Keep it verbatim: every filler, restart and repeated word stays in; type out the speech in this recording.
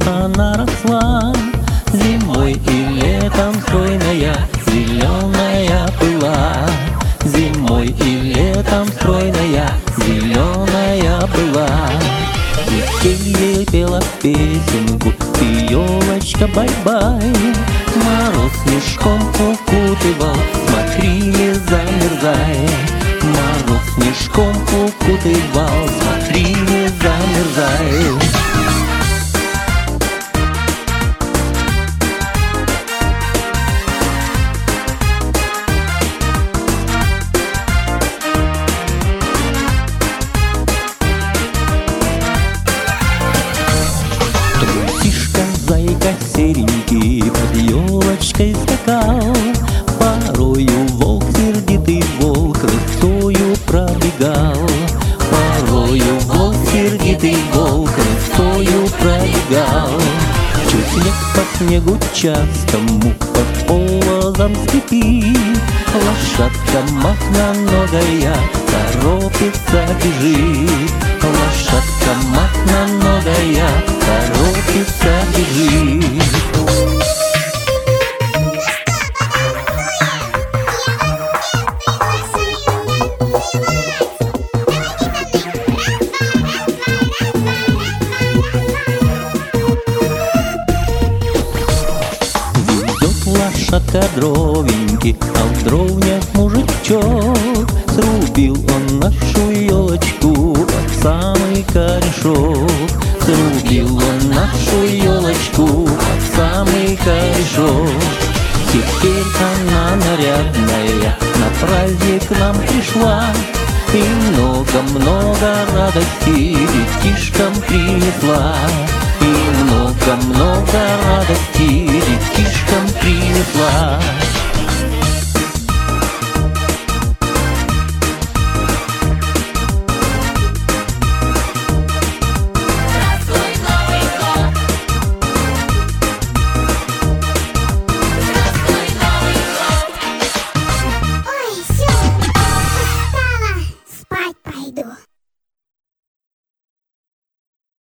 она росла. Зимой и летом стройная, зеленая была. Зимой и летом стройная, зеленая была. Детей пела песенку: ты, елочка, бай-бай. Мороз снежком укутывал, смотри, не замерзай. Мороз снежком укутывал, смотри, не замерзай. Трусишка, зайка серенький под елочкой скакал. Порою волк, сердитый волк, рысою пробегал. Порою волк, сердитый волк, рысою пробегал. Чуть снег по снегу частому под полозом скрипит. Лошадка махноногая торопится, бежит. Лошадка махноногая торопится, бежит. Лошадка дровеньки, а в дровнях мужичок. Срубил он нашу елочку под самый корешок. Срубил он нашу елочку под самый корешок. Теперь она нарядная на праздник нам пришла. И много-много радости детишкам принесла. И много-много радости детишкам принесла.